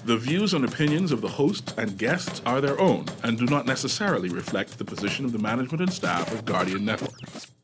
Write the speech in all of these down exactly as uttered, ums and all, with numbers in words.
The views and opinions of the hosts and guests are their own and do not necessarily reflect the position of the management and staff of Guardian Network.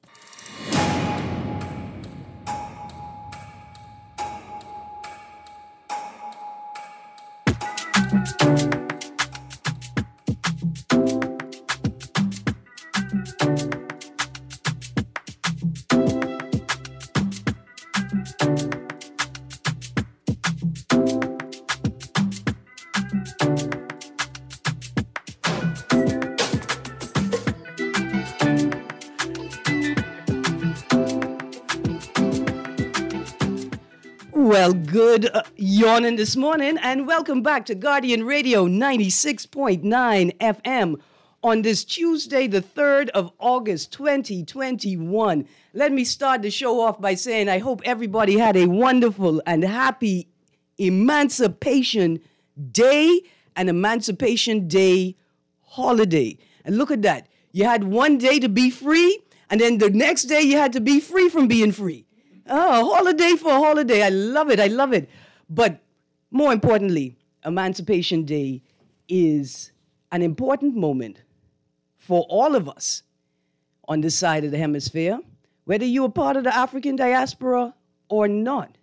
Well, good uh, yawning this morning, and welcome back to Guardian Radio ninety-six point nine F M on this Tuesday, the third of August, twenty twenty-one. Let me start the show off by saying I hope everybody had a wonderful and happy Emancipation Day and Emancipation Day holiday. And look at that. You had one day to be free, and then the next day you had to be free from being free. Oh, holiday for a holiday. I love it. I love it. But more importantly, Emancipation Day is an important moment for all of us on this side of the hemisphere, whether you're a part of the African diaspora or not.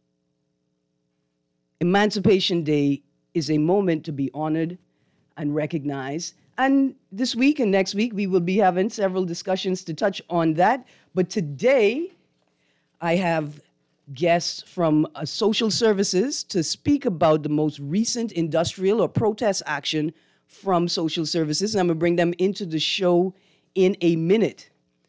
Emancipation Day is a moment to be honored and recognized. And this week and next week, we will be having several discussions to touch on that. But today, I have guests from uh, social services to speak about the most recent industrial or protest action from social services. And I'm going to bring them into the show in a minute.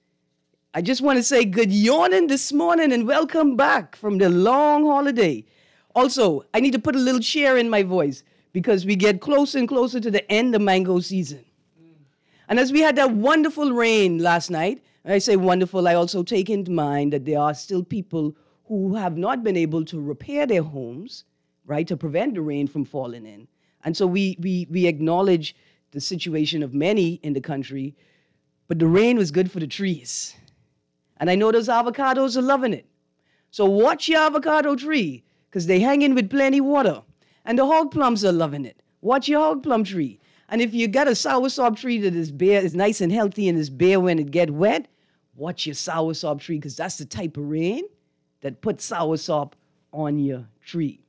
I just want to say good yawning this morning and welcome back from the long holiday. Also, I need to put a little cheer in my voice because we get closer and closer to the end of mango season. Mm. And as we had that wonderful rain last night, and I say wonderful, I also take into mind that there are still people who have not been able to repair their homes, right, to prevent the rain from falling in. And so we we we acknowledge the situation of many in the country, but the rain was good for the trees. And I know those avocados are loving it. So watch your avocado tree, because they hang in with plenty water. And the hog plums are loving it. Watch your hog plum tree. And if you got a soursop tree that is bare, is nice and healthy and is bare when it get wet, watch your soursop tree because that's the type of rain that puts soursop on your tree.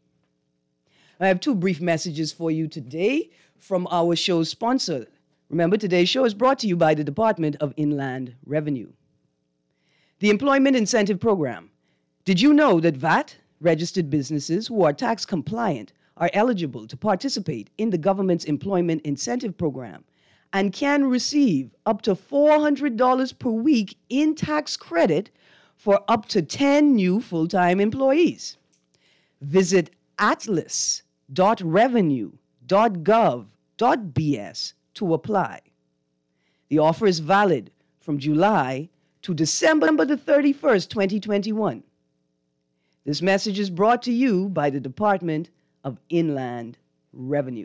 I have two brief messages for you today from our show's sponsor. Remember, today's show is brought to you by the Department of Inland Revenue. The Employment Incentive Program. Did you know that V A T-registered businesses who are tax compliant are eligible to participate in the government's Employment Incentive Program and can receive up to four hundred dollars per week in tax credit for up to ten new full-time employees. Visit atlas dot revenue dot gov dot b s to apply. The offer is valid from July to December the thirty-first, twenty twenty-one. This message is brought to you by the Department of Inland Revenue.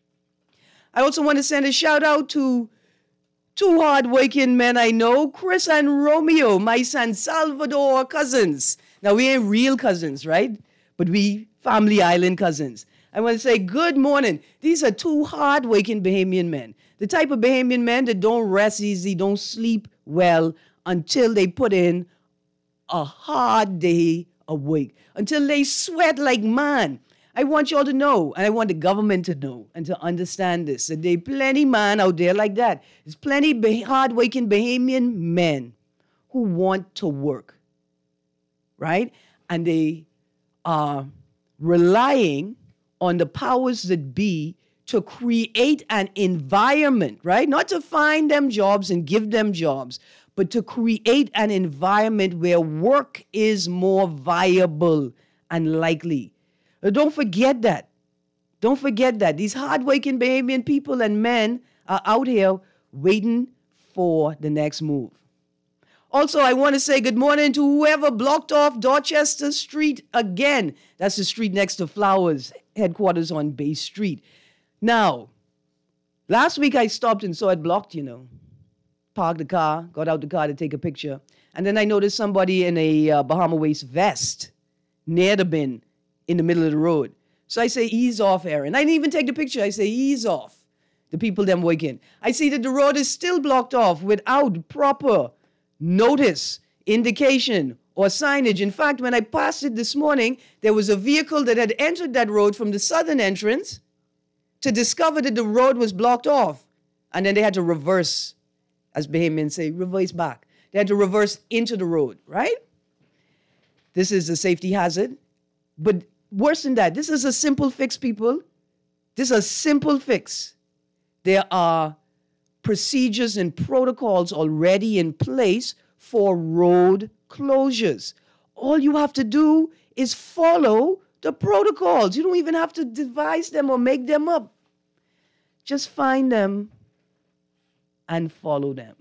I also want to send a shout out to two hard-working men I know, Chris and Romeo, my San Salvador cousins. Now, we ain't real cousins, right? But we family island cousins. I want to say good morning. These are two hard-working Bahamian men. The type of Bahamian men that don't rest easy, don't sleep well until they put in a hard day of work, until they sweat like man. I want you all to know, and I want the government to know and to understand this, that there are plenty man out there like that. There's plenty bah- hard-working Bahamian men who want to work, right? And they are relying on the powers that be to create an environment, right? Not to find them jobs and give them jobs, but to create an environment where work is more viable and likely. Don't forget that. Don't forget that. These hard-working Bahamian people and men are out here waiting for the next move. Also, I want to say good morning to whoever blocked off Dorchester Street again. That's the street next to Flowers headquarters on Bay Street. Now, last week I stopped and saw it blocked, you know. Parked the car, got out the car to take a picture. And then I noticed somebody in a uh, Bahama Waste vest near the bin in the middle of the road. So I say, ease off, Aaron. I didn't even take the picture. I say, ease off. The people them working. I see that the road is still blocked off without proper notice, indication, or signage. In fact, when I passed it this morning, there was a vehicle that had entered that road from the southern entrance to discover that the road was blocked off. And then they had to reverse, as Bahamians say, reverse back. They had to reverse into the road, right? This is a safety hazard. But worse than that, this is a simple fix, people. This is a simple fix. There are procedures and protocols already in place for road closures. All you have to do is follow the protocols. You don't even have to devise them or make them up. Just find them and follow them.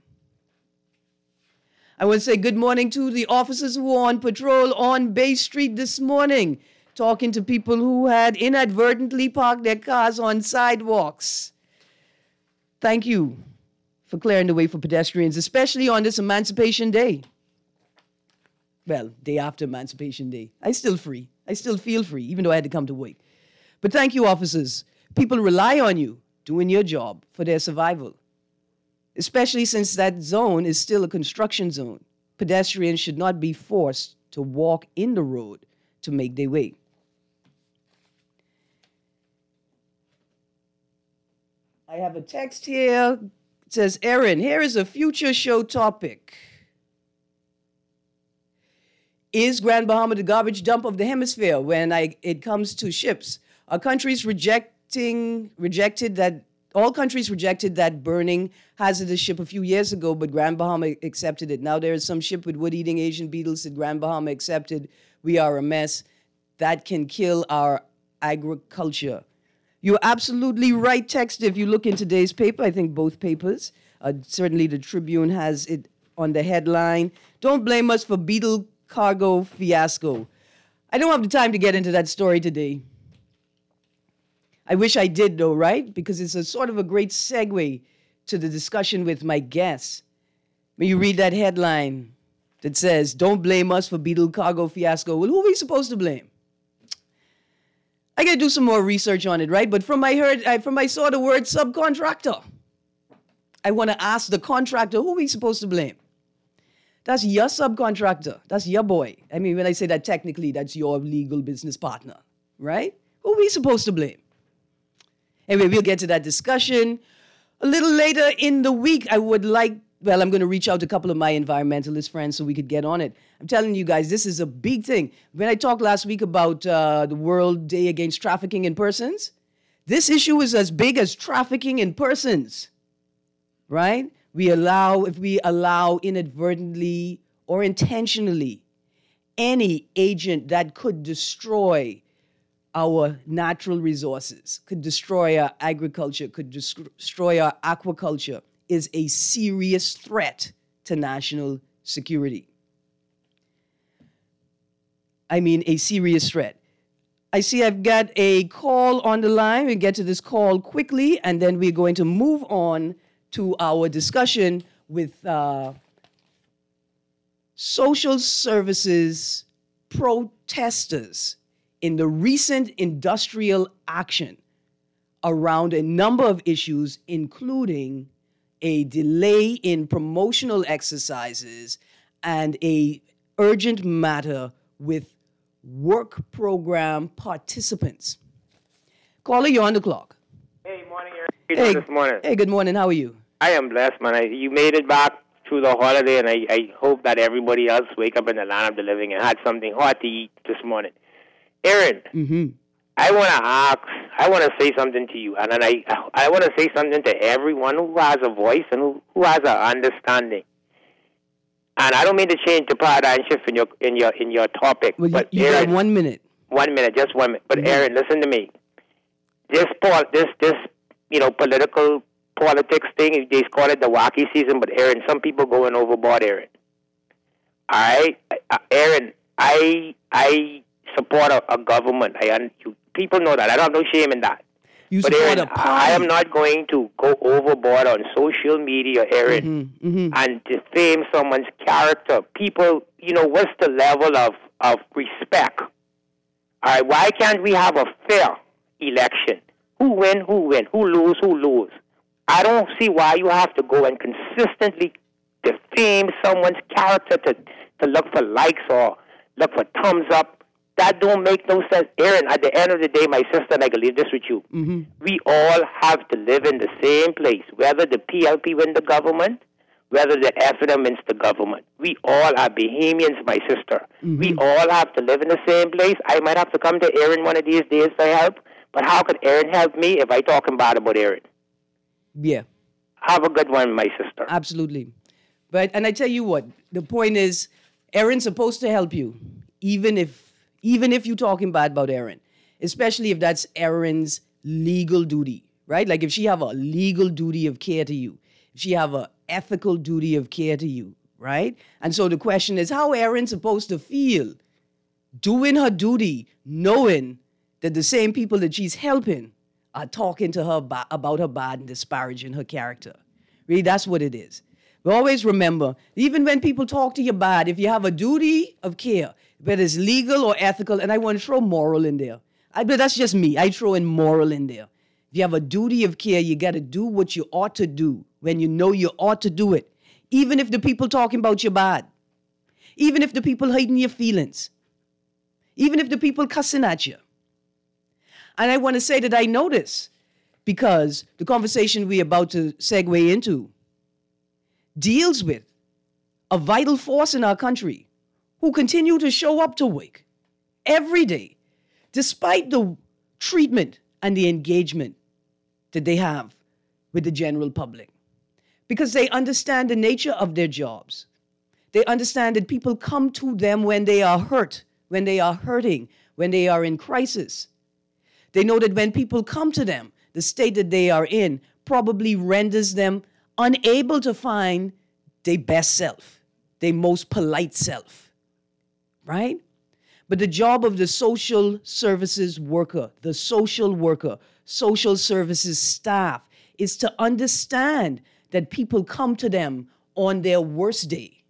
I want to say good morning to the officers who were on patrol on Bay Street this morning, talking to people who had inadvertently parked their cars on sidewalks. Thank you for clearing the way for pedestrians, especially on this Emancipation Day. Well, day after Emancipation Day. I still free. I still feel free, even though I had to come to work. But thank you, officers. People rely on you doing your job for their survival, especially since that zone is still a construction zone. Pedestrians should not be forced to walk in the road to make their way. I have a text here. It says, Aaron, here is a future show topic. Is Grand Bahama the garbage dump of the hemisphere when I, it comes to ships? Are countries rejecting, rejected that, all countries rejected that burning hazardous ship a few years ago, but Grand Bahama accepted it. Now there is some ship with wood-eating Asian beetles that Grand Bahama accepted. We are a mess. That can kill our agriculture. You're absolutely right, text. If you look in today's paper, I think both papers, uh, certainly the Tribune has it on the headline. Don't blame us for beetle cargo fiasco. I don't have the time to get into that story today. I wish I did, though, right? Because it's a sort of a great segue to the discussion with my guests. When you read that headline that says, don't blame us for beetle cargo fiasco, well, who are we supposed to blame? I got to do some more research on it, right? But from I heard, I, from I saw the word subcontractor, I want to ask the contractor, who are we supposed to blame? That's your subcontractor. That's your boy. I mean, when I say that technically, that's your legal business partner, right? Who are we supposed to blame? Anyway, we'll get to that discussion. A little later in the week, I would like, well, I'm going to reach out to a couple of my environmentalist friends so we could get on it. I'm telling you guys, this is a big thing. When I talked last week about uh, the World Day Against Trafficking in Persons, this issue is as big as trafficking in persons, right? We allow, if we allow inadvertently or intentionally any agent that could destroy our natural resources, could destroy our agriculture, could destroy our aquaculture, is a serious threat to national security. I mean, a serious threat. I see I've got a call on the line. We'll get to this call quickly, and then we're going to move on to our discussion with uh, social services protesters in the recent industrial action around a number of issues, including a delay in promotional exercises and a urgent matter with work program participants. Caller, you're on the clock. Hey, morning, Eric. How you doing this morning? Hey, good morning. How are you? I am blessed, man. I, you made it back through the holiday, and I, I hope that everybody else wake up in the land of the living and had something hot to eat this morning. Aaron, mm-hmm. I want to ask, I want to say something to you, and then I I want to say something to everyone who has a voice and who, who has an understanding. And I don't mean to change the paradigm shift in your in your in your topic. Well, but you, you Aaron, got one minute. One minute, just one minute. But mm-hmm. Aaron, listen to me. This Paul, this this you know political politics thing, they call it the wacky season. But Aaron, some people going overboard. Aaron, all right, Aaron, I I. support a, a government. I you, people know that. I don't have no shame in that. You but support Aaron, a party. I am not going to go overboard on social media, Aaron, mm-hmm, mm-hmm. and defame someone's character. People, you know, what's the level of, of respect All right, why can't we have a fair election? Who win, who win, who lose, who lose. I don't see why you have to go and consistently defame someone's character to, to look for likes or look for thumbs up. That don't make no sense. Aaron, at the end of the day, my sister, and I can leave this with you, mm-hmm. we all have to live in the same place, whether the P L P win the government, whether the F N M wins the government. We all are Bahamians, my sister. Mm-hmm. We all have to live in the same place. I might have to come to Aaron one of these days for help, but how could Aaron help me if I talking bad about Aaron? Yeah. Have a good one, my sister. Absolutely. But, and I tell you what, the point is, Aaron's supposed to help you, even if, even if you're talking bad about Aaron, especially if that's Aaron's legal duty, right? Like if she have a legal duty of care to you, if she have a ethical duty of care to you, right? And so the question is, how Aaron's supposed to feel doing her duty, knowing that the same people that she's helping are talking to her ba- about her bad and disparaging her character. Really, that's what it is. But always remember, even when people talk to you bad, if you have a duty of care, whether it's legal or ethical, and I want to throw moral in there. I, but that's just me. I throw in moral in there. If you have a duty of care, you got to do what you ought to do when you know you ought to do it. Even if the people talking about you bad. Even if the people hating your feelings. Even if the people cussing at you. And I want to say that I know this because the conversation we're about to segue into deals with a vital force in our country who continue to show up to work every day, despite the treatment and the engagement that they have with the general public. Because they understand the nature of their jobs. They understand that people come to them when they are hurt, when they are hurting, when they are in crisis. They know that when people come to them, the state that they are in probably renders them unable to find their best self, their most polite self, right? But the job of the social services worker, the social worker, social services staff, is to understand that people come to them on their worst day.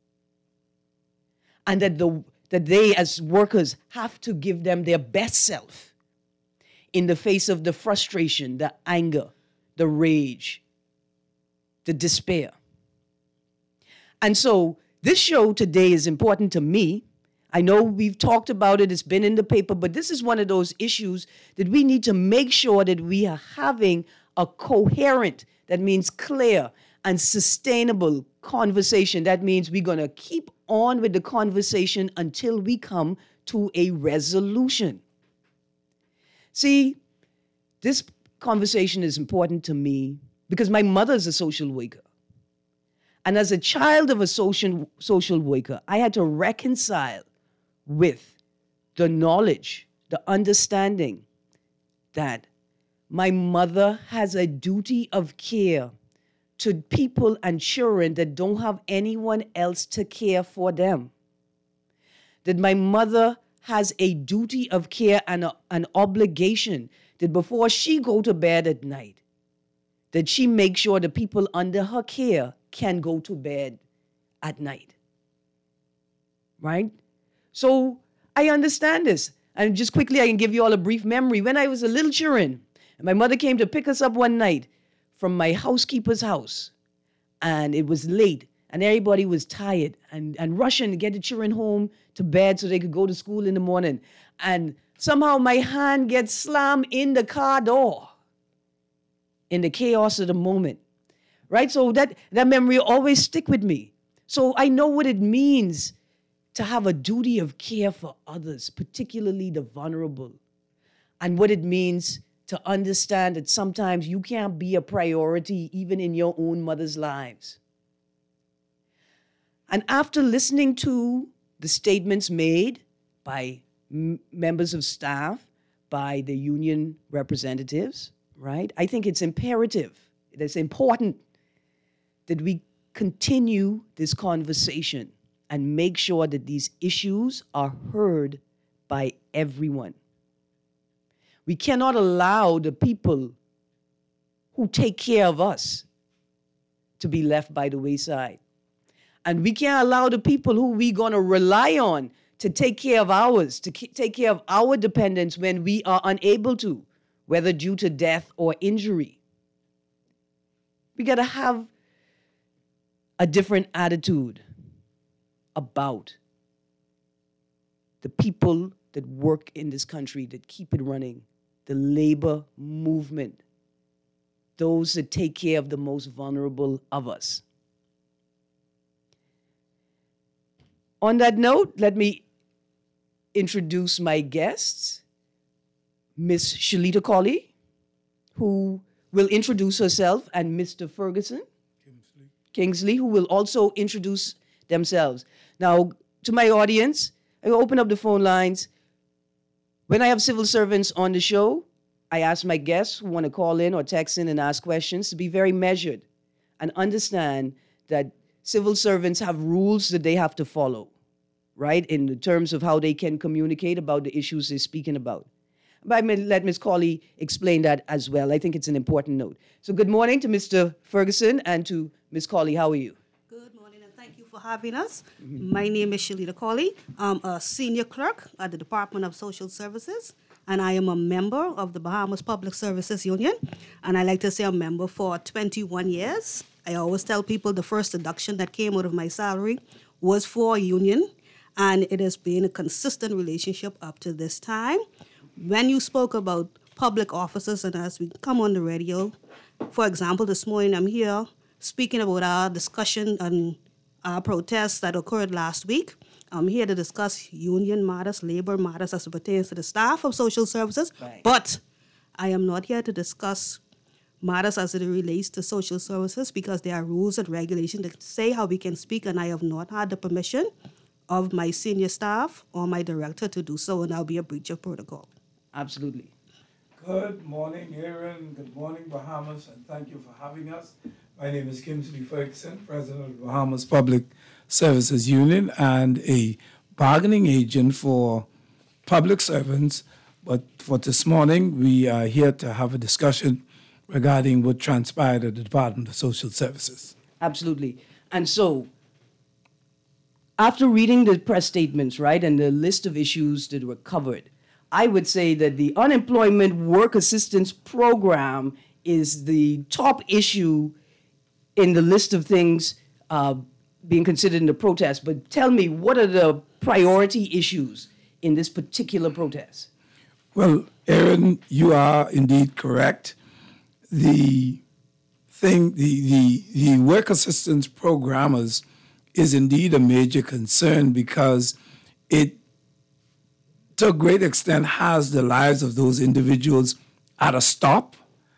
And that, the, that they, as workers, have to give them their best self in the face of the frustration, the anger, the rage, the despair. And so this show today is important to me. I know we've talked about it, it's been in the paper, but this is one of those issues that we need to make sure that we are having a coherent, that means clear and sustainable conversation. That means we're going to keep on with the conversation until we come to a resolution. See, this conversation is important to me because my mother is a social worker. And as a child of a social, social worker, I had to reconcile with the knowledge, the understanding that my mother has a duty of care to people and children that don't have anyone else to care for them. That my mother has a duty of care and a, an obligation that before she go to bed at night, that she makes sure the people under her care can go to bed at night. Right? So I understand this. And just quickly, I can give you all a brief memory. When I was a little children, and my mother came to pick us up one night from my housekeeper's house, and it was late, and everybody was tired and, and rushing to get the children home to bed so they could go to school in the morning. And somehow my hand gets slammed in the car door in the chaos of the moment, right? So that, that memory always stick with me. So I know what it means to have a duty of care for others, particularly the vulnerable, and what it means to understand that sometimes you can't be a priority even in your own mother's lives. And after listening to the statements made by m- members of staff, by the union representatives, right? I think it's imperative, it's important that we continue this conversation and make sure that these issues are heard by everyone. We cannot allow the people who take care of us to be left by the wayside. And we can't allow the people who we're going to rely on to take care of ours, to ke- take care of our dependents when we are unable to, whether due to death or injury. We got to have a different attitude about the people that work in this country, that keep it running, the labor movement, those that take care of the most vulnerable of us. On that note, let me introduce my guests, Miss Shalita Colley, who will introduce herself, and Mister Ferguson Kingsley. Kingsley, who will also introduce themselves. Now, to my audience, I will open up the phone lines. When I have civil servants on the show, I ask my guests who want to call in or text in and ask questions to be very measured and understand that civil servants have rules that they have to follow, right, in the terms of how they can communicate about the issues they're speaking about. But I may let Miz Colley explain that as well. I think it's an important note. So good morning to Mister Ferguson and to Miz Colley. How are you? Good morning, and thank you for having us. Mm-hmm. My name is Shalita Colley. I'm a senior clerk at the Department of Social Services, and I am a member of the Bahamas Public Services Union. And I like to say I'm a member for twenty-one years. I always tell people the first deduction that came out of my salary was for a union, and it has been a consistent relationship up to this time. When you spoke about public officers, and as we come on the radio, for example, this morning I'm here speaking about our discussion and our protests that occurred last week. I'm here to discuss union matters, labor matters as it pertains to the staff of social services, right. But I am not here to discuss matters as it relates to social services because there are rules and regulations that say how we can speak, and I have not had the permission of my senior staff or my director to do so, and that'll be a breach of protocol. Absolutely. Good morning, Aaron. Good morning, Bahamas, and thank you for having us. My name is Kingsley Ferguson, President of the Bahamas Public Services Union and a bargaining agent for public servants. But for this morning, we are here to have a discussion regarding what transpired at the Department of Social Services. Absolutely. And so, after reading the press statements, right, and the list of issues that were covered, I would say that the Unemployment Work Assistance Program is the top issue in the list of things uh, being considered in the protest. But tell me, what are the priority issues in this particular protest? Well, Aaron, you are indeed correct. The thing, the, the, the work assistance programmers is indeed a major concern because it, to a great extent, has the lives of those individuals at a stop.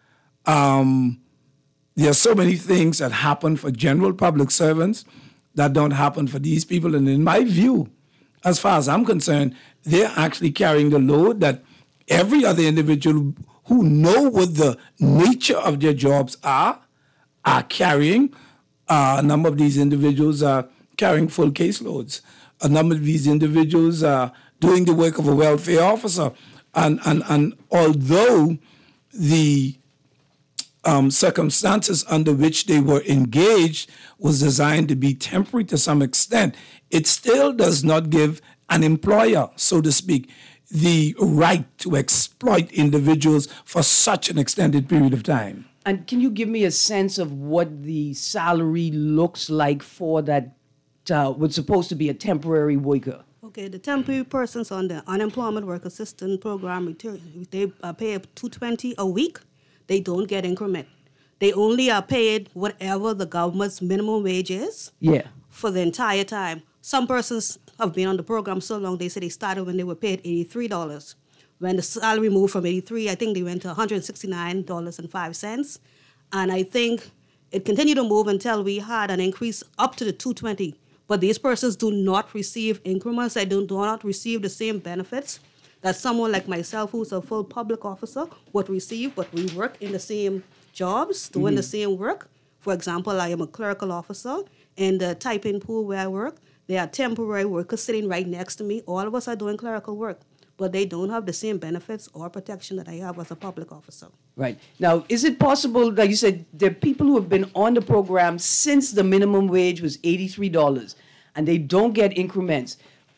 Um, there are so many things that happen for general public servants that don't happen for these people. And in my view, as far as I'm concerned, they're actually carrying the load that every other individual who know what the nature of their jobs are, are carrying. Uh, a number of these individuals are carrying full caseloads. A number of these individuals are doing the work of a welfare officer. And, and, and although the um, circumstances under which they were engaged was designed to be temporary to some extent, it still does not give an employer, so to speak, the right to exploit individuals for such an extended period of time. And can you give me a sense of what the salary looks like for that, uh, what's supposed to be a temporary worker? Okay, the temporary persons on the Unemployment Work Assistance Program, they uh, pay two hundred twenty dollars a week. They don't get increment. They only are paid whatever the government's minimum wage is yeah. for the entire time. Some persons have been on the program so long, they say they started when they were paid eighty-three dollars. When the salary moved from eighty-three dollars, I think they went to one hundred sixty-nine dollars and five cents. And I think it continued to move until we had an increase up to the two hundred twenty dollars. But these persons do not receive increments. They do, do not receive the same benefits that someone like myself, who's a full public officer, would receive. But we work in the same jobs, doing mm-hmm. the same work. For example, I am a clerical officer in the typing pool where I work. There are temporary workers sitting right next to me. All of us are doing clerical work, but they don't have the same benefits or protection that I have as a public officer. Right. Now, is it possible, like you said, there are people who have been on the program since the minimum wage was eighty-three dollars, and they don't get increments.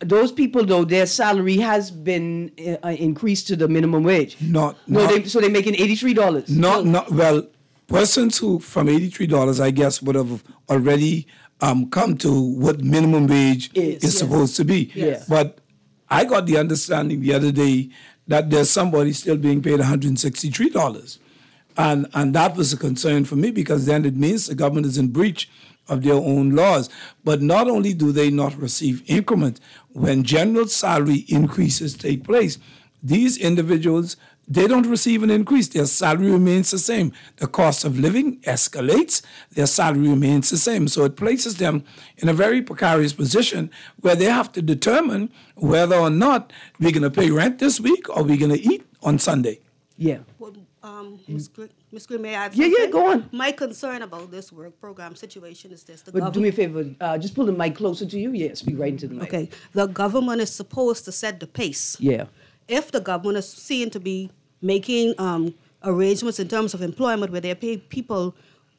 those people, though, their salary has been uh, increased to the minimum wage. Not, no, not, they, so they're making eighty-three dollars. Not, not, well, persons who from eighty-three dollars, I guess, would have already um, come to what minimum wage is, is yes. supposed to be. Yes. But I got the understanding the other day that there's somebody still being paid one hundred sixty-three dollars. And, and that was a concern for me, because then it means the government is in breach of their own laws. But not only do they not receive increment, when general salary increases take place, these individuals, they don't receive an increase. Their salary remains the same. The cost of living escalates. Their salary remains the same. So it places them in a very precarious position where they have to determine whether or not we're going to pay rent this week or we're going to eat on Sunday. Yeah. Well, um, Miz Gr- Miz Green, may I add Yeah, something? yeah, go on. My concern about this work program situation is this. The But do me a favor, uh, just pull the mic closer to you. Yeah, speak right into the mic. Okay. The government is supposed to set the pace. Yeah. If the government is seen to be making um, arrangements in terms of employment where they pay people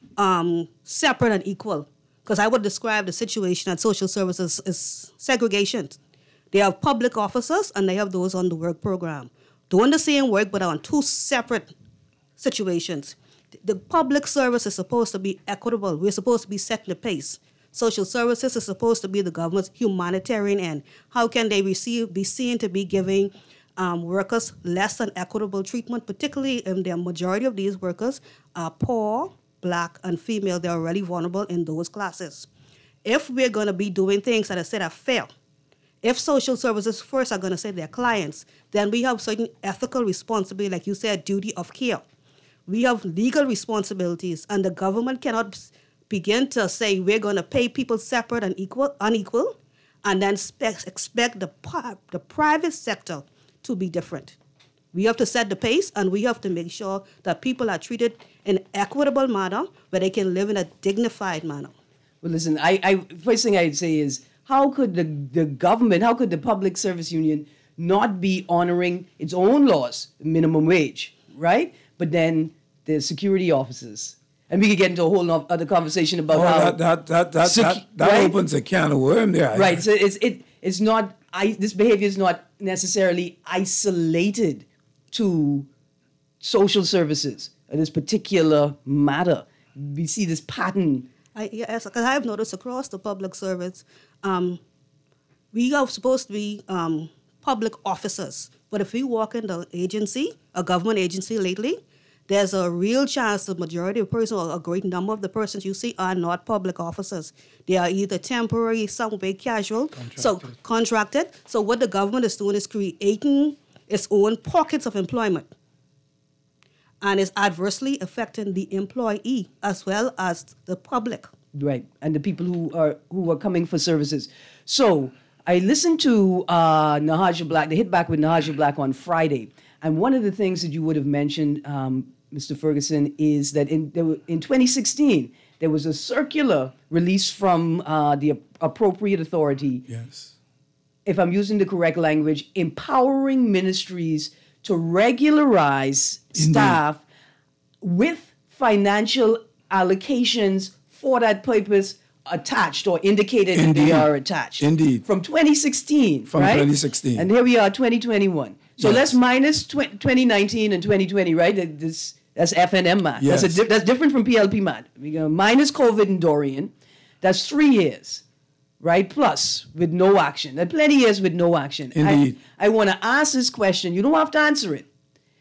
um, separate and equal, because I would describe the situation at social services as segregation. They have public officers and they have those on the work program. Doing the same work but on two separate situations. The public service is supposed to be equitable. We're supposed to be setting the pace. Social services is supposed to be the government's humanitarian end. How can they receive, be seen to be giving um, workers less than equitable treatment, particularly in the majority of these workers are poor, black, and female. They're already vulnerable in those classes. If we're going to be doing things that I said are fair, if social services first are going to say their clients, then we have certain ethical responsibility, like you said, duty of care. We have legal responsibilities, and the government cannot begin to say we're going to pay people separate and equal, unequal, and then expect, expect the, the private sector to be different. We have to set the pace, and we have to make sure that people are treated in an equitable manner where they can live in a dignified manner. Well, listen, I, I first thing I'd say is, how could the, the government, how could the Public Service Union not be honoring its own laws, minimum wage, right? But then the security officers. And we could get into a whole no- other conversation about Oh, how... that that that that, Secu- that, that right? opens a can of worm there. Right, so it's, it, it's not, I, this behavior is not necessarily isolated to social services, or this particular matter. We see this pattern. I, yes, because I have noticed across the public service, um, we are supposed to be um, public officers. But if we walk in the agency, a government agency lately, there's a real chance the majority of persons, or a great number of the persons you see, are not public officers. They are either temporary, some way casual, contracted. so contracted. So what the government is doing is creating its own pockets of employment, and is adversely affecting the employee as well as the public. Right, and the people who are who are coming for services. So I listened to uh, Nahaja Black, the Hit Back with Nahaja Black on Friday, and one of the things that you would have mentioned, um, Mister Ferguson, is that in there were, in twenty sixteen there was a circular released from uh, the appropriate authority. Yes. If I'm using the correct language, empowering ministries to regularize Indeed. staff with financial allocations for that purpose attached or indicated that Indeed. they are attached. Indeed. From twenty sixteen, From right? twenty sixteen. And here we are, twenty twenty-one. So Yes. let's minus tw- twenty nineteen and twenty twenty, right? That- This, that's F N M math. Yes. That's, a di- that's different from P L P math. We go minus COVID and Dorian. That's three years, right? Plus, with no action. There are plenty of years with no action. Indeed. I, I want to ask this question. You don't have to answer it.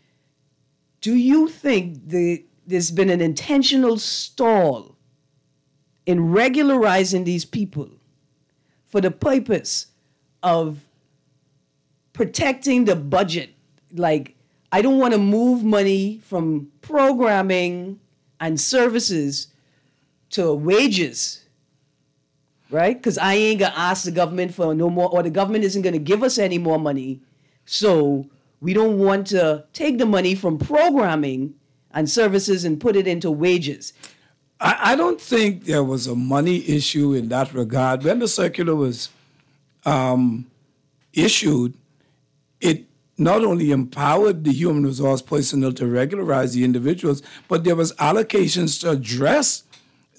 Do you think the, there's been an intentional stall in regularizing these people for the purpose of protecting the budget? Like, I don't want to move money from programming and services to wages, right? Because I ain't going to ask the government for no more, or the government isn't going to give us any more money. So we don't want to take the money from programming and services and put it into wages. I, I don't think there was a money issue in that regard. When the circular was um, issued, it not only empowered the human resource personnel to regularize the individuals, but there was allocations to address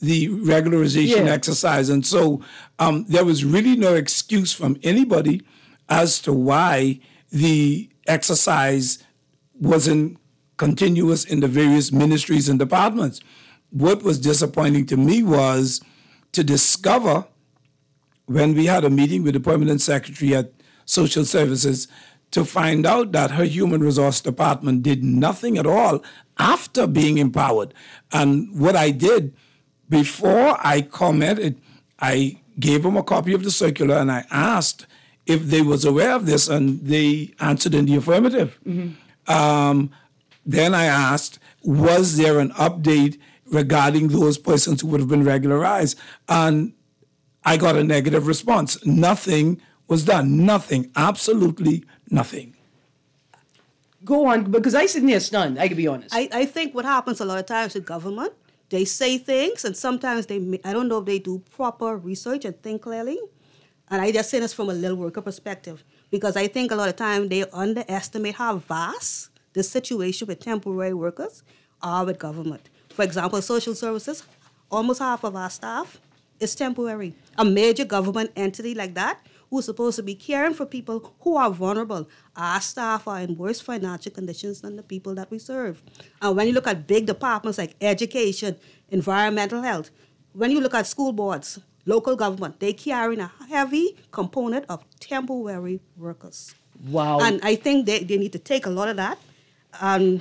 the regularization Yeah. exercise. And so um, there was really no excuse from anybody as to why the exercise wasn't continuous in the various ministries and departments. What was disappointing to me was to discover when we had a meeting with the permanent secretary at Social Services to find out that her human resource department did nothing at all after being empowered. And what I did before I commented, I gave them a copy of the circular and I asked if they was aware of this, and they answered in the affirmative. Mm-hmm. Um, then I asked, was there an update regarding those persons who would have been regularized? And I got a negative response. Nothing was done. Nothing. Absolutely nothing. Go on, because I sit near stunned, I can be honest. I, I think what happens a lot of times with government, they say things, and sometimes they, ma- I don't know if they do proper research and think clearly. And I just say this from a little worker perspective, because I think a lot of times they underestimate how vast the situation with temporary workers are with government. For example, social services, almost half of our staff is temporary. A major government entity like that, who's supposed to be caring for people who are vulnerable, our staff are in worse financial conditions than the people that we serve. And when you look at big departments like education, environmental health, when you look at school boards, local government, they carry a heavy component of temporary workers. Wow. And I think they, they need to take a lot of that. Um,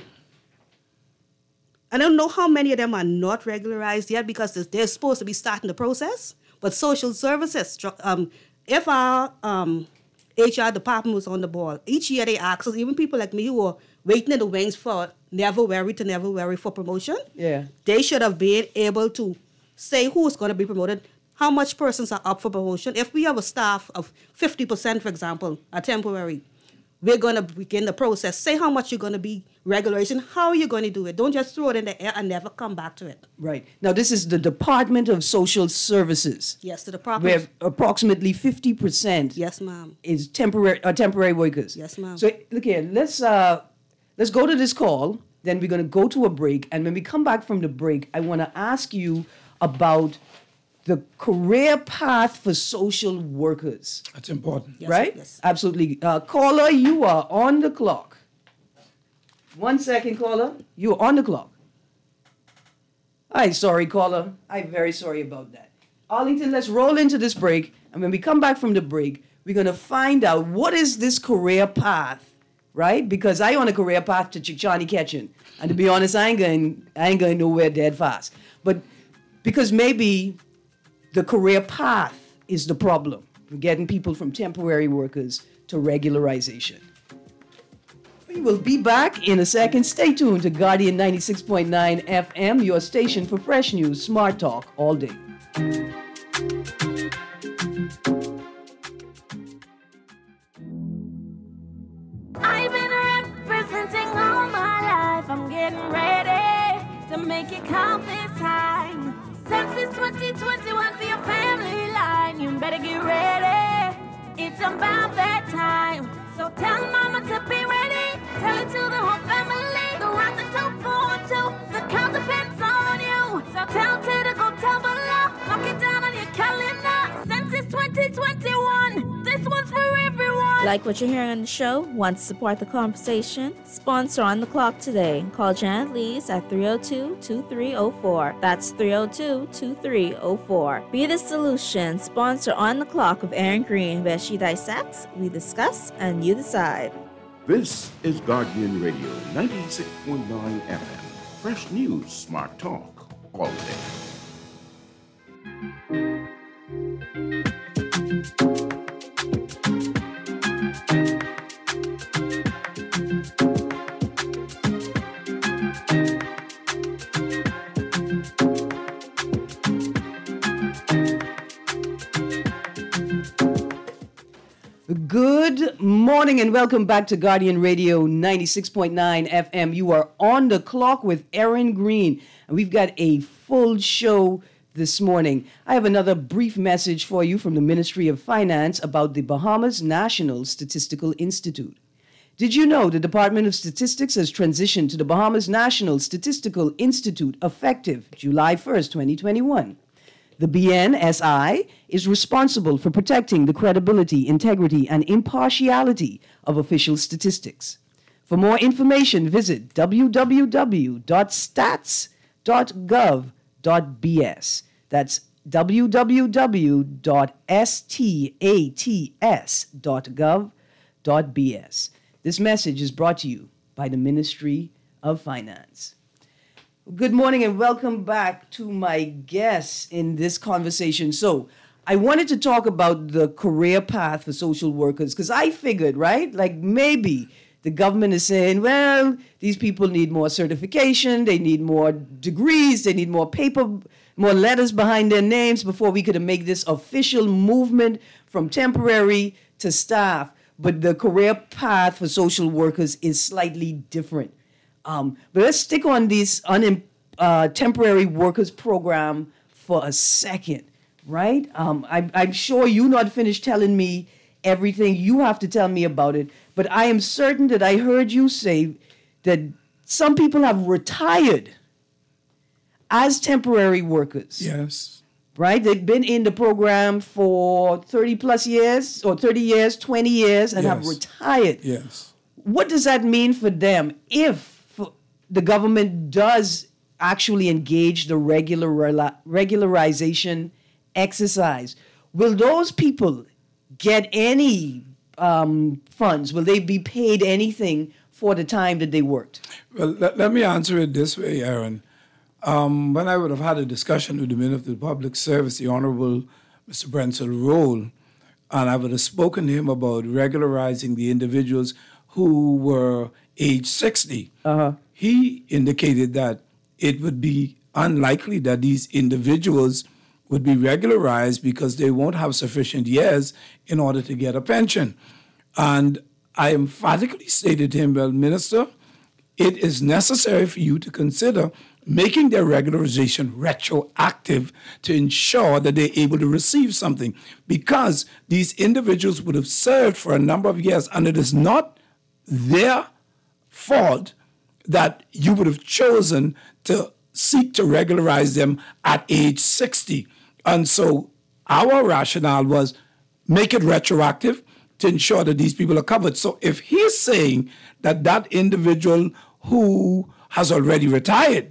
I don't know how many of them are not regularized yet because they're supposed to be starting the process. But social services, um, if our um, H R department was on the ball, each year they ask us, even people like me who are waiting in the wings for never worry to never worry for promotion, yeah, they should have been able to say who's going to be promoted, how much persons are up for promotion. If we have a staff of fifty percent, for example, are temporary, we're going to begin the process. Say how much you're going to be regulation, how are you going to do it? Don't just throw it in the air and never come back to it. Right. Now, this is the Department of Social Services. Yes, the department. Where approximately fifty percent Yes, ma'am. is temporary, uh, temporary workers. Yes, ma'am. So, look here, let's, uh, let's go to this call, then we're going to go to a break, and when we come back from the break, I want to ask you about the career path for social workers. That's important. Yes, right? yes. Absolutely. Uh, caller, you are on the clock. One second, caller. You're on the clock. I'm sorry, caller. I'm very sorry about that. Arlington, let's roll into this break. And when we come back from the break, we're going to find out what is this career path, right? Because I on a career path to Chickchani Ketchen. And to be honest, I ain't going, I ain't going nowhere dead fast. But because maybe the career path is the problem for getting people from temporary workers to regularization. We will be back in a second. Stay tuned to Guardian ninety-six point nine F M, your station for fresh news, smart talk all day. I've been representing all my life. I'm getting ready to make it count this time. Census twenty twenty-one for your family line. You better get ready. It's about that time. So tell mama to be ready. Tell it to the whole family. Go out the two four two. The count depends on you. So tell Ted to go tell below. Mark it down on your calendar. Census twenty twenty-one. This one's for everyone. Like what you're hearing on the show? Want to support the conversation? Sponsor On the Clock today. Call Janet Lees at three oh two, two three oh four. That's three oh two, two three oh four. Be the solution. Sponsor On the Clock with Erin Green, where she dissects, we discuss, and you decide. This is Guardian Radio ninety-six point nine F M. Fresh news, smart talk, all day. Good morning and welcome back to Guardian Radio ninety-six point nine F M. You are on the clock with Erin Green, and we've got a full show this morning. I have another brief message for you from the Ministry of Finance about the Bahamas National Statistical Institute. Did you know the Department of Statistics has transitioned to the Bahamas National Statistical Institute effective July first, twenty twenty-one? The B N S I is responsible for protecting the credibility, integrity, and impartiality of official statistics. For more information, visit w w w dot stats dot gov dot b s. That's w w w dot stats dot gov dot b s. This message is brought to you by the Ministry of Finance. Good morning and welcome back to my guests in this conversation. So I wanted to talk about the career path for social workers because I figured, right, like maybe the government is saying, well, these people need more certification, they need more degrees, they need more paper, more letters behind their names before we could make this official movement from temporary to staff. But the career path for social workers is slightly different. Um, but let's stick on this unem- uh, temporary workers program for a second, right? Um, I, I'm sure you're not finished telling me everything you have to tell me about it, but I am certain that I heard you say that some people have retired as temporary workers. Yes. Right? They've been in the program for thirty plus years or thirty years, twenty years, and Yes. have retired. Yes. What does that mean for them if the government does actually engage the regular regularization exercise? Will those people get any um, funds? Will they be paid anything for the time that they worked? Well, let, let me answer it this way, Aaron. Um, when I would have had a discussion with the Minister of Public Service, the Honorable Mister Brensel Roll, and I would have spoken to him about regularizing the individuals who were age sixty, Uh-huh. he indicated that it would be unlikely that these individuals would be regularized because they won't have sufficient years in order to get a pension. And I emphatically stated to him, well, Minister, it is necessary for you to consider making their regularization retroactive to ensure that they're able to receive something, because these individuals would have served for a number of years, and it is not their fault that you would have chosen to seek to regularize them at age sixty. And so our rationale was make it retroactive to ensure that these people are covered. So if he's saying that that individual who has already retired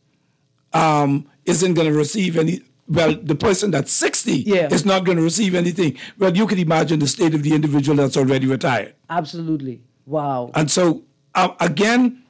um, isn't going to receive any, well, the person that's sixty Yeah. is not going to receive anything. Well, you can imagine the state of the individual that's already retired. Absolutely. Wow. And so, uh, again,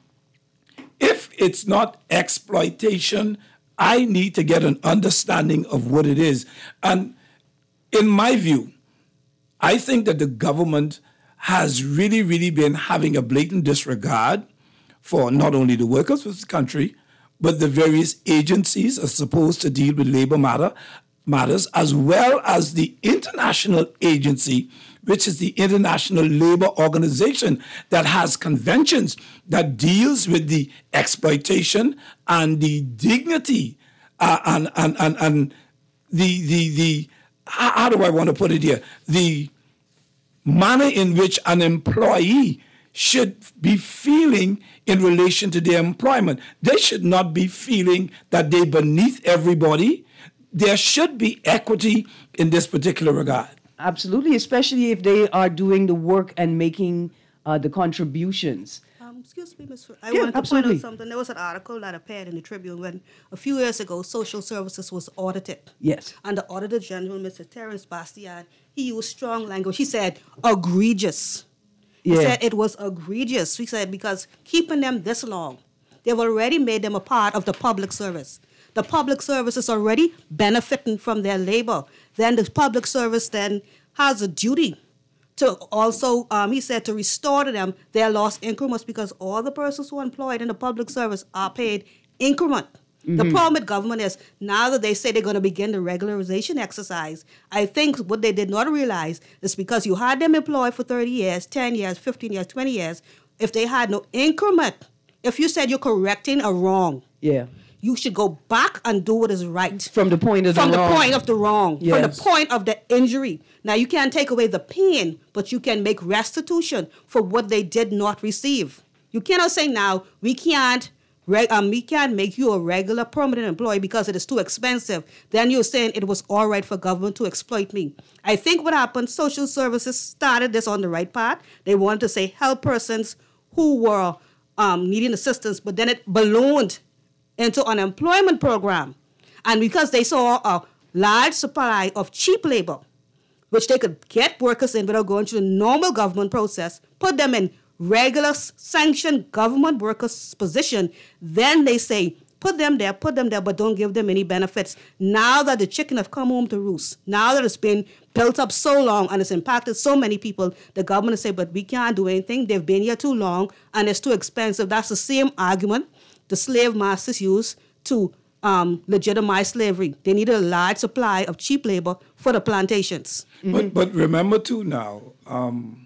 if it's not exploitation, I need to get an understanding of what it is. And in my view, I think that the government has really, really been having a blatant disregard for not only the workers of this country, but the various agencies are supposed to deal with labor matter, matters, as well as the international agency, which is the International Labor Organization, that has conventions that deals with the exploitation and the dignity uh, and, and, and, and the, the, the, how, how do I want to put it here? The manner in which an employee should be feeling in relation to their employment. They should not be feeling that they're beneath everybody. There should be equity in this particular regard. Absolutely, especially if they are doing the work and making uh, the contributions. Um, excuse me, Miz I Yeah, wanted to absolutely. point out something. There was an article that appeared in the Tribune when a few years ago social services was audited. Yes. And the Auditor General, Mister Terence Bastian, he used strong language. He said, egregious. He Yeah. said it was egregious. He said because keeping them this long, they've already made them a part of the public service. The public service is already benefiting from their labor. Then the public service then has a duty to also, um, he said, to restore to them their lost increments, because all the persons who are employed in the public service are paid increment. The problem with government is now that they say they're going to begin the regularization exercise, I think what they did not realize is because you had them employed for thirty years, ten years, fifteen years, twenty years, if they had no increment, if you said you're correcting a wrong, Yeah. You should go back and do what is right. From the point of the From the wrong. point of the wrong. Yes. From the point of the injury. Now, you can't take away the pain, but you can make restitution for what they did not receive. You cannot say now, we can't Reg, um, we can't make you a regular permanent employee because it is too expensive. Then you're saying it was all right for government to exploit me. I think what happened, social services started this on the right path. They wanted to say help persons who were um, needing assistance, but then it ballooned into unemployment program. And because they saw a large supply of cheap labor, which they could get workers in without going through the normal government process, put them in regular sanctioned government workers position, then they say, put them there, put them there, but don't give them any benefits. Now that the chicken have come home to roost, now that it's been built up so long and it's impacted so many people, the government say, but we can't do anything. They've been here too long and it's too expensive. That's the same argument the slave masters use to um, legitimize slavery. They needed a large supply of cheap labor for the plantations. Mm-hmm. But, but remember too now, um,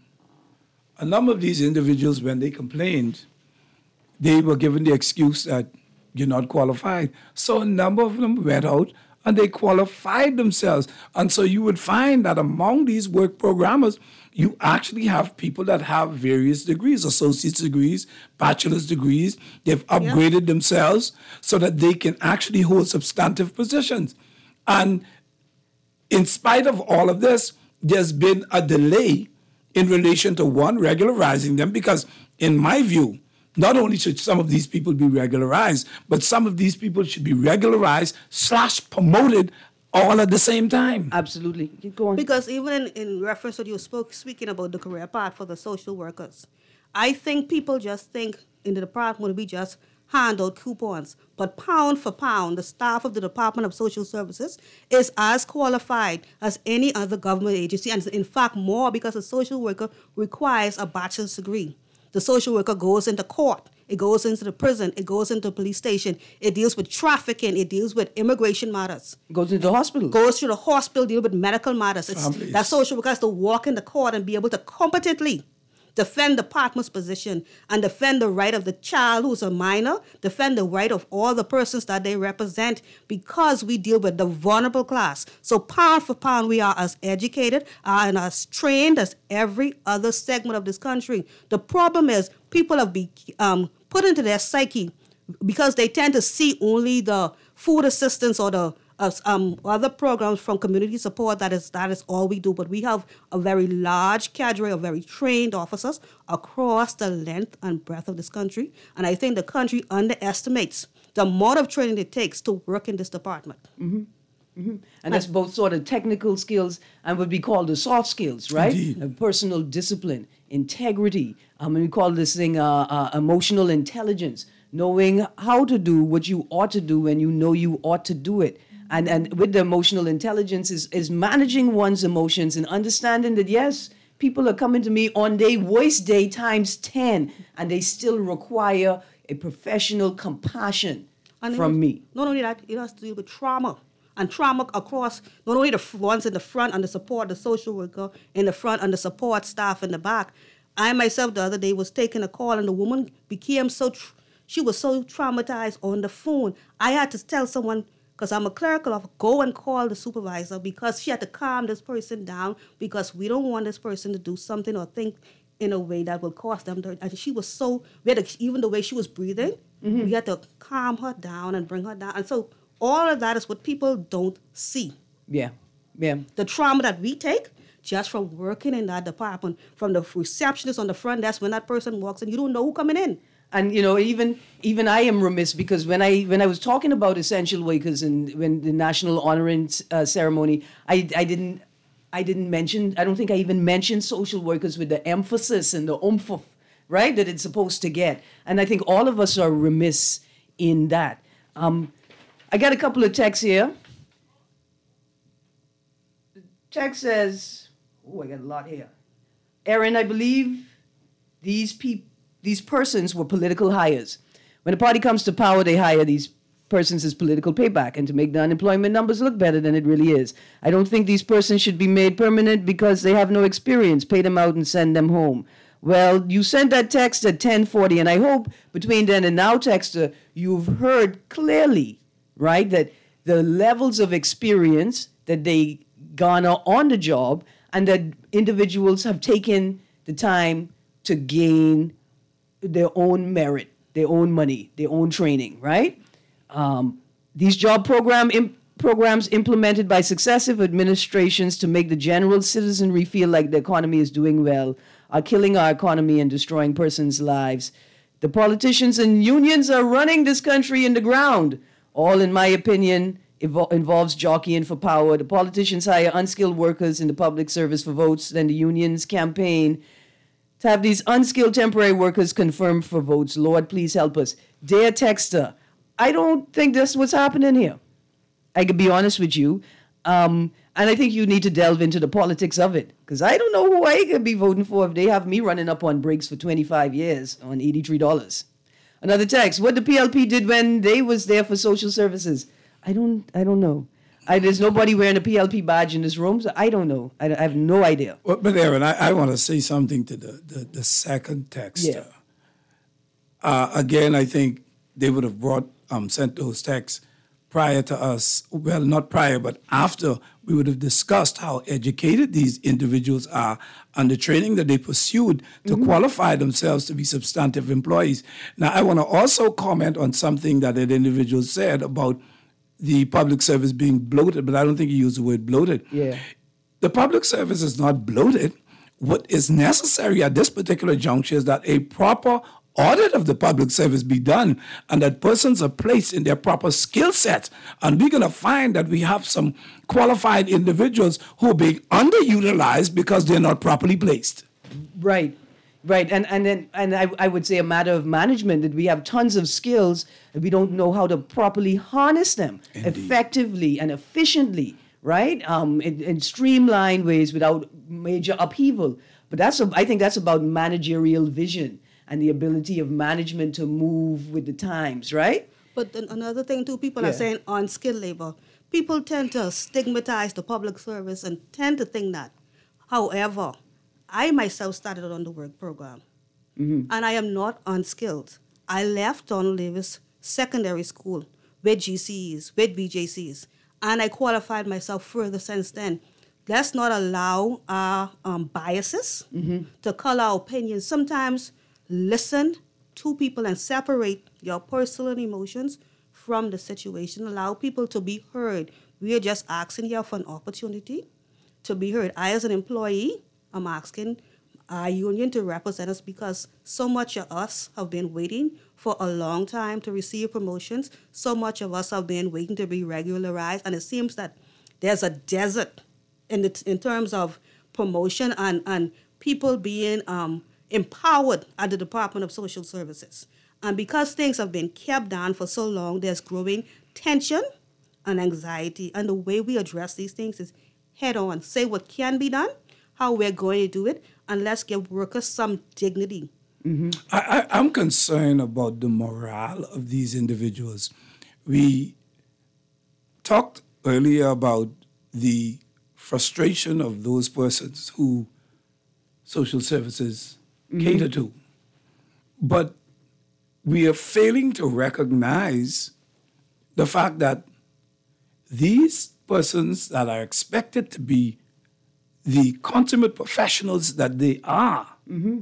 a number of these individuals, when they complained, they were given the excuse that you're not qualified. So a number of them went out and they qualified themselves. And so you would find that among these work programmers, you actually have people that have various degrees, associate's degrees, bachelor's degrees. They've upgraded yeah. themselves so that they can actually hold substantive positions. And in spite of all of this, there's been a delay in relation to, one, regularizing them, because in my view, not only should some of these people be regularized, but some of these people should be regularized slash promoted all at the same time. Absolutely. Keep going. Because even in, in reference to you spoke speaking about the career path for the social workers, I think people just think in the department we just hand out coupons. But pound for pound, the staff of the Department of Social Services is as qualified as any other government agency, and in fact more, because a social worker requires a bachelor's degree. The social worker goes into court, it goes into the prison, it goes into the police station, it deals with trafficking, it deals with immigration matters. Goes into the hospital. Goes to the hospital, deal with medical matters. It's, that social worker has to walk in the court and be able to competently defend the partner's position and defend the right of the child who's a minor, defend the right of all the persons that they represent, because we deal with the vulnerable class. So pound for pound, we are as educated uh, and as trained as every other segment of this country. The problem is people have been um, put into their psyche because they tend to see only the food assistance or the Uh, um, other programs from community support. That is that is all we do. But we have a very large cadre of very trained officers across the length and breadth of this country. And I think the country underestimates the amount of training it takes to work in this department. Mm-hmm. Mm-hmm. And that's both sort of technical skills and what we call the soft skills, right? Uh, personal discipline, integrity. Um, we call this thing uh, uh, emotional intelligence, knowing how to do what you ought to do when you know you ought to do it. And and with the emotional intelligence is, is managing one's emotions and understanding that, yes, people are coming to me on their worst day times ten, and they still require a professional compassion and from me. Not only that, it has to deal with trauma. And trauma across, not only the ones in the front and the support, the social worker in the front and the support staff in the back. I myself the other day was taking a call and the woman became so, tr- she was so traumatized on the phone. I had to tell someone, because I'm a clerical officer, go and call the supervisor, because she had to calm this person down, because we don't want this person to do something or think in a way that will cost them. And she was so, we had to, even the way she was breathing, mm-hmm. we had to calm her down and bring her down. And so all of that is what people don't see. Yeah, yeah. The trauma that we take just from working in that department, from the receptionist on the front desk, when that person walks in, you don't know who's coming in. And you know, even even I am remiss, because when I when I was talking about essential workers and when the national honoring uh, ceremony, I I didn't I didn't mention I don't think I even mentioned social workers with the emphasis and the oomph, right, that it's supposed to get. And I think all of us are remiss in that. Um, I got a couple of texts here. The text says, "Oh, I got a lot here." Aaron, I believe these people. These persons were political hires. When a party comes to power, they hire these persons as political payback and to make the unemployment numbers look better than it really is. I don't think these persons should be made permanent because they have no experience. Pay them out and send them home. Well, you sent that text at ten forty, and I hope between then and now, Texter, you've heard clearly, right, that the levels of experience that they garner on the job and that individuals have taken the time to gain their own merit, their own money, their own training, right? Um, these job program imp- programs implemented by successive administrations to make the general citizenry feel like the economy is doing well are killing our economy and destroying persons' lives. The politicians and unions are running this country in the ground. All, in my opinion, evol- involves jockeying for power. The politicians hire unskilled workers in the public service for votes, then the unions campaign to have these unskilled temporary workers confirmed for votes. Lord, please help us. Dear Texter, I don't think that's what's happening here. I could be honest with you. Um, and I think you need to delve into the politics of it, because I don't know who I could be voting for if they have me running up on breaks for twenty-five years on eighty-three dollars. Another text, what the P L P did when they was there for social services. I don't I don't know. I, there's nobody wearing a P L P badge in this room, so I don't know. I, I have no idea. Well, but Aaron, I, I want to say something to the, the, the second text. Yeah. Uh, again, I think they would have brought um, sent those texts prior to us, well, not prior, but after we would have discussed how educated these individuals are and the training that they pursued to mm-hmm. qualify themselves to be substantive employees. Now, I want to also comment on something that an individual said about the public service being bloated, but I don't think he used the word bloated. Yeah. The public service is not bloated. What is necessary at this particular juncture is that a proper audit of the public service be done and that persons are placed in their proper skill set. And we're going to find that we have some qualified individuals who are being underutilized because they're not properly placed. Right, right. And and then and I, I would say a matter of management, that we have tons of skills and we don't know how to properly harness them Indeed. effectively and efficiently, right? Um, in, in streamlined ways without major upheaval. But that's a, I think that's about managerial vision and the ability of management to move with the times, right? But then another thing too, people Yeah. are saying unskilled labor. People tend to stigmatize the public service and tend to think that. However, I myself started on the work program, mm-hmm. and I am not unskilled. I left Donald Davis Secondary School with G C Es, with B J Cs, and I qualified myself further since then. Let's not allow our um, biases mm-hmm. to color our opinions. Sometimes listen to people and separate your personal emotions from the situation. Allow people to be heard. We are just asking here for an opportunity to be heard. I, as an employee, I'm asking our union to represent us because so much of us have been waiting for a long time to receive promotions. So much of us have been waiting to be regularized. And it seems that there's a desert in, the, in terms of promotion and, and people being um, empowered at the Department of Social Services. And because things have been kept down for so long, there's growing tension and anxiety. And the way we address these things is head on. Say what can be done, how we're going to do it, and let's give workers some dignity. Mm-hmm. I, I, I'm concerned about the morale of these individuals. We talked earlier about the frustration of those persons who social services mm-hmm. cater to. But we are failing to recognize the fact that these persons that are expected to be the consummate professionals that they are mm-hmm.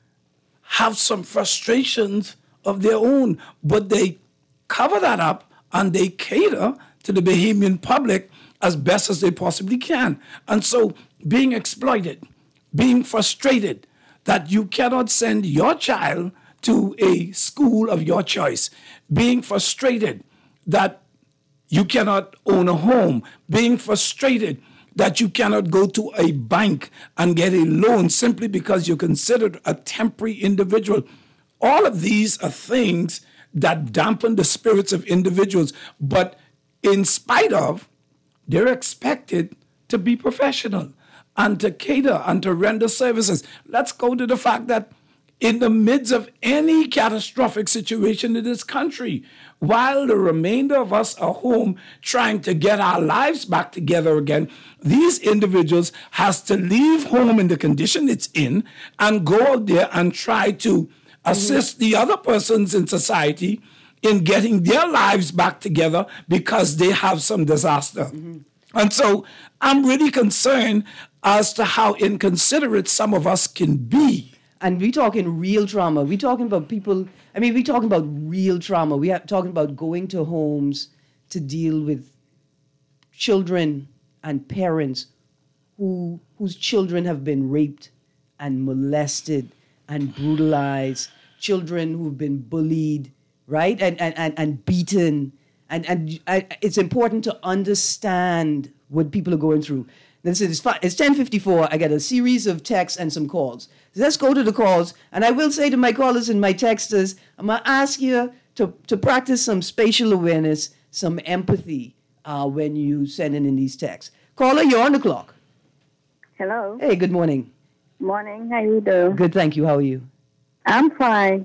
have some frustrations of their own, but they cover that up and they cater to the Bahamian public as best as they possibly can. And so being exploited, being frustrated that you cannot send your child to a school of your choice, being frustrated that you cannot own a home, being frustrated that you cannot go to a bank and get a loan simply because you're considered a temporary individual. All of these are things that dampen the spirits of individuals, but in spite of, they're expected to be professional and to cater and to render services. Let's go to the fact that in the midst of any catastrophic situation in this country, while the remainder of us are home trying to get our lives back together again, these individuals has to leave home in the condition it's in and go out there and try to assist the other persons in society in getting their lives back together because they have some disaster. Mm-hmm. And so I'm really concerned as to how inconsiderate some of us can be. And we're talking real trauma. We're talking about people, I mean, we're talking about real trauma. We are talking about going to homes to deal with children and parents who whose children have been raped and molested and brutalized, children who've been bullied, right? And and, and, and beaten. And, and I, it's important to understand what people are going through. This is it's ten fifty-four. I got a series of texts and some calls. So let's go to the calls. And I will say to my callers and my texters, I'm going to ask you to, to practice some spatial awareness, some empathy uh, when you send in these texts. Caller, you're on the clock. Hello. Hey, good morning. Morning. How you doing? Good, thank you. How are you? I'm fine.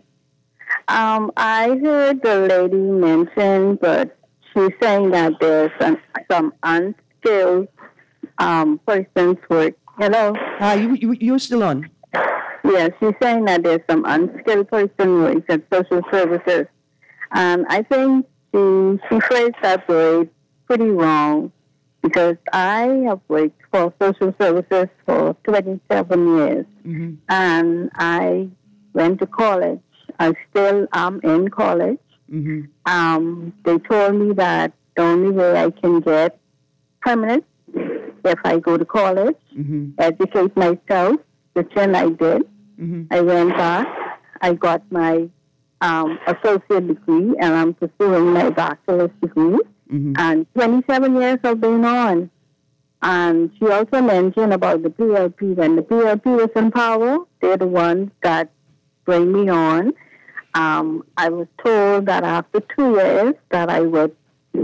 Um, I heard the lady mention, but she's saying that there's some, some unskilled um, persons work. Hello? Hi, you, you, you're still on. Yeah, she's saying that there's some unskilled person works at social services. And I think she, she phrased that word pretty wrong because I have worked for social services for twenty-seven years. Mm-hmm. And I went to college. I still am in college. Mm-hmm. Um, they told me that the only way I can get permanent if I go to college, mm-hmm. educate myself, which then I did. Mm-hmm. I went back. I got my um, associate degree, and I'm pursuing my bachelor's degree. Mm-hmm. And twenty-seven years have been on. And she also mentioned about the P L P. When the P L P was in power, they're the ones that bring me on. Um, I was told that after two years that I would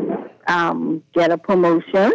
um, get a promotion.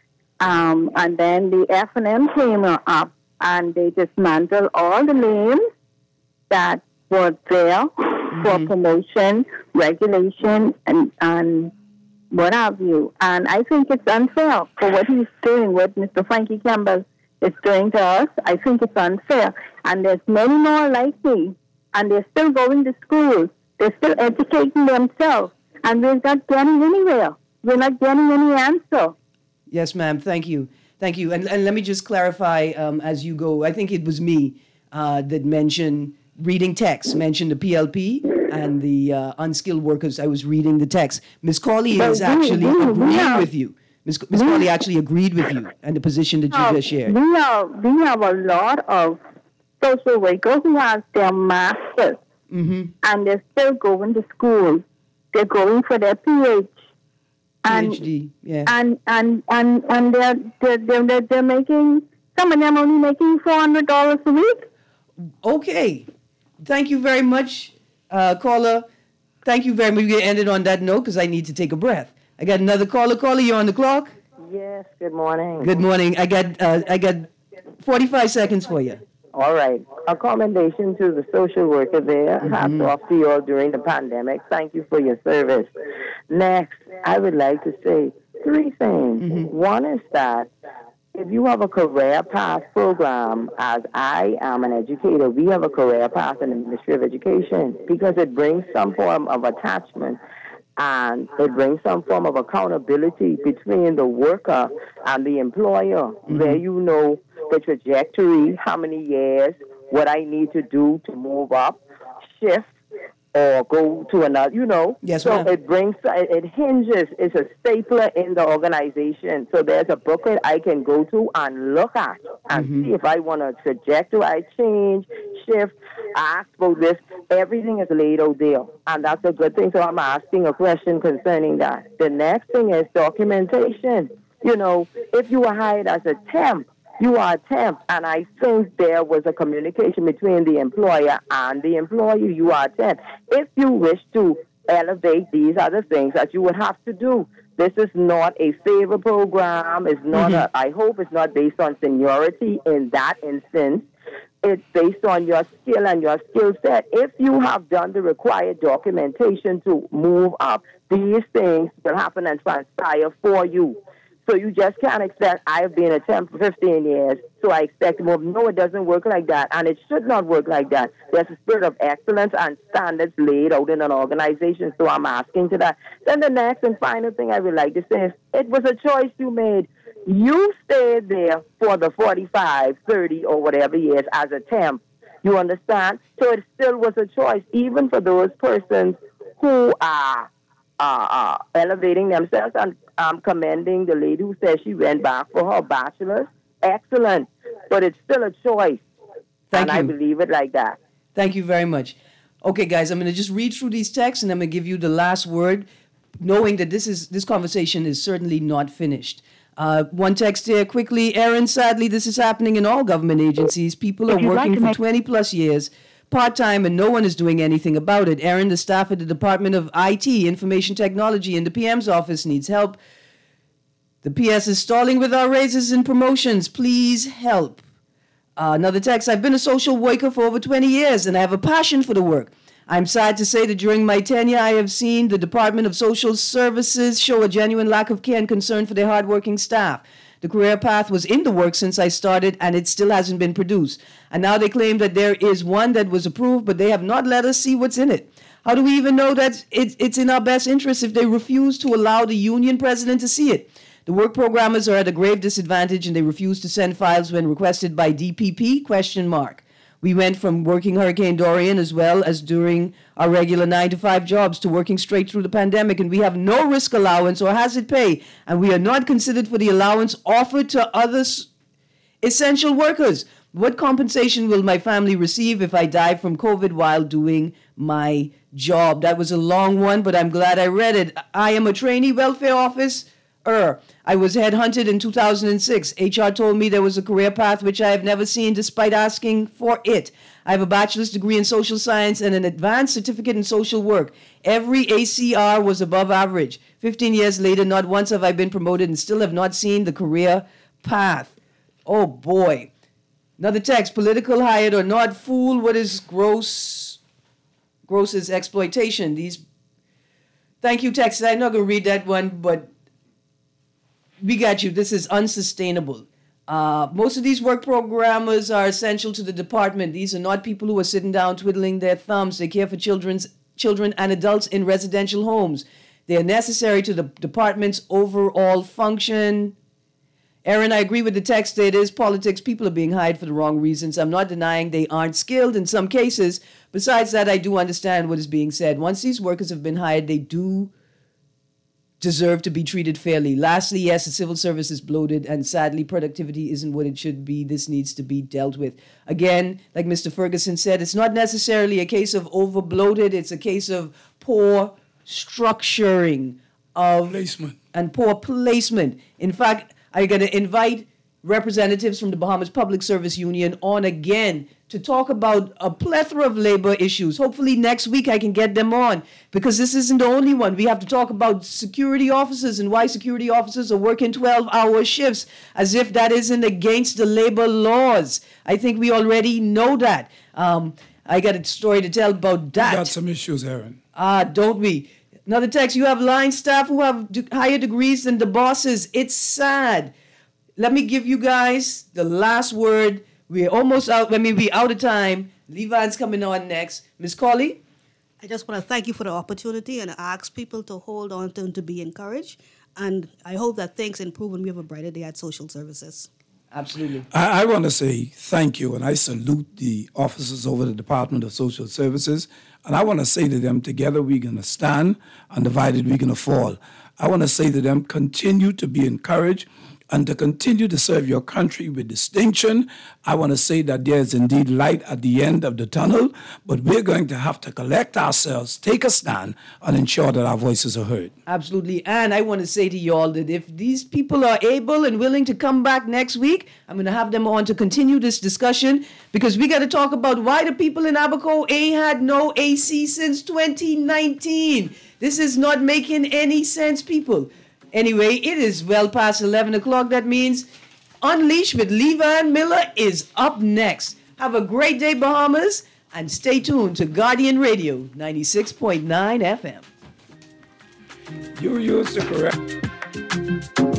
Um, and then the F and M came up, and they dismantled all the names that were there mm-hmm. for promotion, regulation, and, and what have you. And I think it's unfair for what he's doing, what Mister Frankie Campbell is doing to us. I think it's unfair. And there's many more like me, and they're still going to school. They're still educating themselves, and we're not getting anywhere. We're not getting any answer. Yes, ma'am. Thank you. Thank you. And, and let me just clarify um, as you go. I think it was me uh, that mentioned reading text, mentioned the P L P and the uh, unskilled workers. I was reading the text. Miz Cawley is actually agreeing with you. Miz Miz Cawley actually agreed with you and the position that you just shared. We have, we have a lot of social workers who have their masters, mm-hmm. and they're still going to school. They're going for their P H. And, PhD, yeah. And and and and they're they're they're, they're making, some of them only making four hundred dollars a week. Okay, thank you very much, uh, caller. Thank you very much. We ended on that note because I need to take a breath. I got another caller. Caller, you're on the clock. Yes. Good morning. Good morning. I got uh, I got forty-five seconds for you. All right. A commendation to the social worker there. Mm-hmm. Hats off to you all during the pandemic. Thank you for your service. Next, I would like to say three things. Mm-hmm. One is that if you have a career path program, as I am an educator, we have a career path in the Ministry of Education because it brings some form of attachment and it brings some form of accountability between the worker and the employer, mm-hmm. where you know the trajectory, how many years, what I need to do to move up, shift, or go to another, you know. Yes, so ma'am. it brings, it hinges, it's a stapler in the organization. So there's a booklet I can go to and look at and mm-hmm. see if I want a trajectory, I change, shift, ask about this. Everything is laid out there. And that's a good thing. So I'm asking a question concerning that. The next thing is documentation. You know, if you were hired as a temp, you are a temp, and I think there was a communication between the employer and the employee. You are a temp. If you wish to elevate, these are the things that you would have to do. This is not a favor program. It's not. Mm-hmm. a, I hope it's not based on seniority in that instance. It's based on your skill and your skill set. If you have done the required documentation to move up, these things will happen and transpire for you. So you just can't expect, I've been a temp for fifteen years, so I expect more. No, it doesn't work like that, and it should not work like that. There's a spirit of excellence and standards laid out in an organization, so I'm asking to that. Then the next and final thing I would like to say is, it was a choice you made. You stayed there for the forty-five, thirty, or whatever years as a temp. You understand? So it still was a choice, even for those persons who are uh, uh, elevating themselves. And I'm commending the lady who said she went back for her bachelor's. Excellent. But it's still a choice. Thank and you. I believe it like that. Thank you very much. Okay, guys, I'm going to just read through these texts, and I'm going to give you the last word, knowing that this is this conversation is certainly not finished. Uh, one text here quickly. Aaron, sadly, this is happening in all government agencies. People are working for twenty plus years, part-time, and no one is doing anything about it. Aaron, the staff at the Department of I T, Information Technology, in the P M's office needs help. The P S is stalling with our raises and promotions. Please help. Uh, another text. I've been a social worker for over twenty years, and I have a passion for the work. I'm sad to say that during my tenure, I have seen the Department of Social Services show a genuine lack of care and concern for their hardworking staff. The career path was in the works since I started, and it still hasn't been produced. And now they claim that there is one that was approved, but they have not let us see what's in it. How do we even know that it, it's in our best interest if they refuse to allow the union president to see it? The work programmers are at a grave disadvantage, and they refuse to send files when requested by D P P, question mark. We went from working Hurricane Dorian as well as during our regular nine to five jobs to working straight through the pandemic, and we have no risk allowance or hazard pay, and we are not considered for the allowance offered to other essential workers. What compensation will my family receive if I die from COVID while doing my job? That was a long one, but I'm glad I read it. I am a trainee welfare officer. I was headhunted in two thousand six. H R told me there was a career path which I have never seen despite asking for it. I have a bachelor's degree in social science and an advanced certificate in social work. Every A C R was above average. fifteen years later, not once have I been promoted and still have not seen the career path. Oh boy. Another text, political hired or not, fool, what is gross? Gross is exploitation. These, thank you, text. I'm not going to read that one, but we got you. This is unsustainable. Uh, most of these work programmers are essential to the department. These are not people who are sitting down twiddling their thumbs. They care for children's children and adults in residential homes. They are necessary to the department's overall function. Aaron, I agree with the text. It is politics. People are being hired for the wrong reasons. I'm not denying they aren't skilled in some cases. Besides that, I do understand what is being said. Once these workers have been hired, they do deserve to be treated fairly. Lastly, yes, the civil service is bloated, and sadly, productivity isn't what it should be. This needs to be dealt with. Again, like Mister Ferguson said, it's not necessarily a case of over-bloated. It's a case of poor structuring of placement and poor placement. In fact, I'm going to invite representatives from the Bahamas Public Service Union on again to talk about a plethora of labor issues. Hopefully next week I can get them on, because this isn't the only one. We have to talk about security officers and why security officers are working twelve-hour shifts, as if that isn't against the labor laws. I think we already know that. Um, I got a story to tell about that. We got some issues, Aaron. Ah, uh, don't we? Another text, you have line staff who have d- higher degrees than the bosses. It's sad. Let me give you guys the last word. We're almost out. I mean, we're out of time. Levi's coming on next. Miz Colley? I just want to thank you for the opportunity and ask people to hold on to and to be encouraged. And I hope that things improve and we have a brighter day at social services. Absolutely. I, I want to say thank you, and I salute the officers over the Department of Social Services. And I want to say to them, together we're going to stand, undivided we're going to fall. I want to say to them, continue to be encouraged and to continue to serve your country with distinction. I want to say that there is indeed light at the end of the tunnel, but we're going to have to collect ourselves, take a stand, and ensure that our voices are heard. Absolutely. And I want to say to you all that if these people are able and willing to come back next week, I'm going to have them on to continue this discussion, because we got to talk about why the people in Abaco ain't had no A C since twenty nineteen. This is not making any sense, people. Anyway, it is well past eleven o'clock. That means Unleash with Levi Miller is up next. Have a great day, Bahamas, and stay tuned to Guardian Radio ninety-six point nine F M. You used to correct.